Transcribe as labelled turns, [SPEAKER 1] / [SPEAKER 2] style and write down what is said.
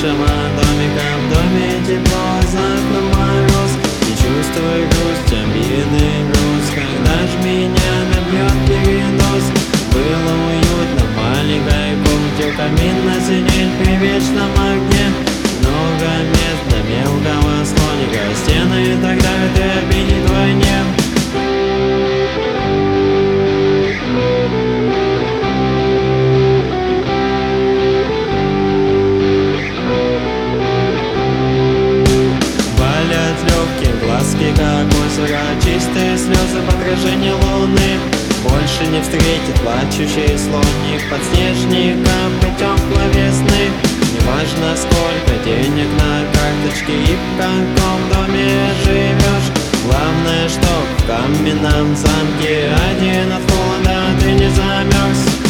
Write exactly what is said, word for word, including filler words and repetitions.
[SPEAKER 1] нашего домика. В доме тепло, за окном мороз. Не чувствуй грусть, обиды, груз. Когда ж меня набьет передоз. Было уютно в маленькой комнате, у камина сидеть при вечном огне. Много мест для мелкого слоника, стены тогда ты обидеть вдвойне. Болят легкие глазки, как озеро, чистые слезы в отражении луны. Больше не встретит плачущий слоник подснежником и теплой весны. Неважно, сколько денег на карточке и в каком доме живешь. Главное, что в каменном замке один от холода ты не замерз.